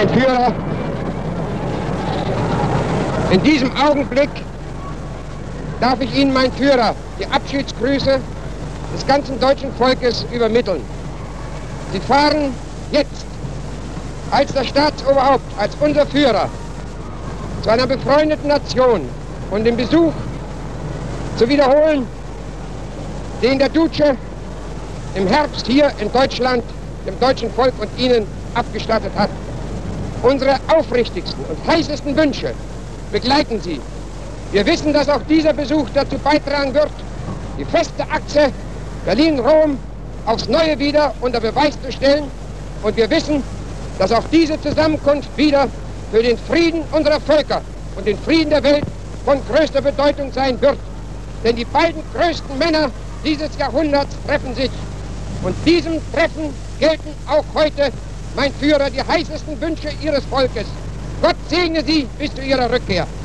mein Führer, in diesem Augenblick darf ich Ihnen, mein Führer, die Abschiedsgrüße des ganzen deutschen Volkes übermitteln. Sie fahren jetzt als das Staatsoberhaupt, als unser Führer zu einer befreundeten Nation und den Besuch zu wiederholen, den der Duce im Herbst hier in Deutschland, dem deutschen Volk und Ihnen abgestattet hat. Unsere aufrichtigsten und heißesten Wünsche begleiten Sie. Wir wissen, dass auch dieser Besuch dazu beitragen wird, die feste Achse Berlin-Rom aufs Neue wieder unter Beweis zu stellen. Und wir wissen, dass auch diese Zusammenkunft wieder für den Frieden unserer Völker und den Frieden der Welt von größter Bedeutung sein wird. Denn die beiden größten Männer dieses Jahrhunderts treffen sich. Und diesem Treffen gelten auch heute, mein Führer, die heißesten Wünsche Ihres Volkes. Gott segne Sie bis zu Ihrer Rückkehr.